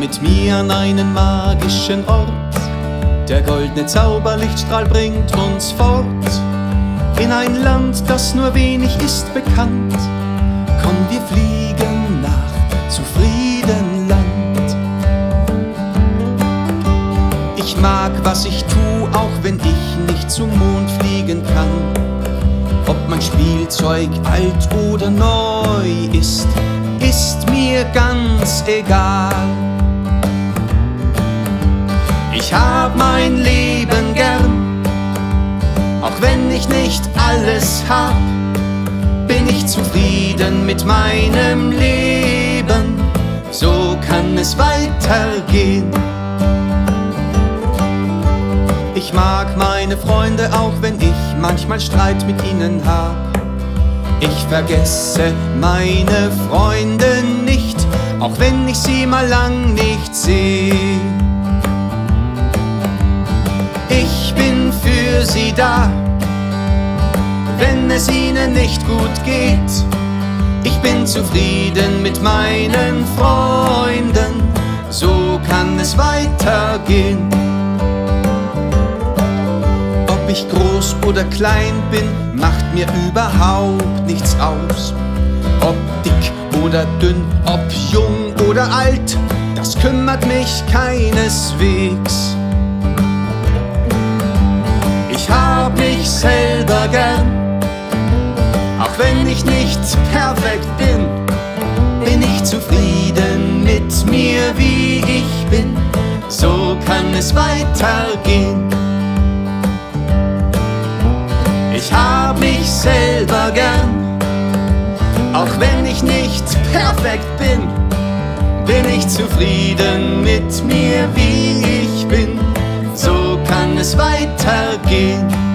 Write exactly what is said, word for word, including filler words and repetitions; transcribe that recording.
mit mir an einen magischen Ort. Der goldene Zauberlichtstrahl bringt uns fort in ein Land, das nur wenig ist bekannt. Komm, wir fliegen nach Zufriedenland. Ich mag, was ich tu, auch wenn ich nicht zum Mond fliegen kann. Ob mein Spielzeug alt oder neu ist, ist mir ganz egal. Ich hab mein Leben gern, auch wenn ich nicht alles hab, bin ich zufrieden mit meinem Leben. So kann es weitergehen. Ich mag meine Freunde, auch wenn ich manchmal Streit mit ihnen hab. Ich vergesse meine Freunde nicht, auch wenn ich sie mal lang nicht seh. Ich bin für sie da, wenn es ihnen nicht gut geht. Ich bin zufrieden mit meinen Freunden, so kann es weitergehen. Ob ich groß oder klein bin, macht mir überhaupt nichts aus. Ob dick oder dünn, ob jung oder alt, das kümmert mich keineswegs. Ich hab mich selber gern, auch wenn ich nicht perfekt bin, bin ich zufrieden mit mir, wie ich bin. So kann es weitergehen. Ich hab mich selber gern, auch wenn ich nicht perfekt bin, bin ich zufrieden mit mir, wie ich bin. So kann es weitergehen.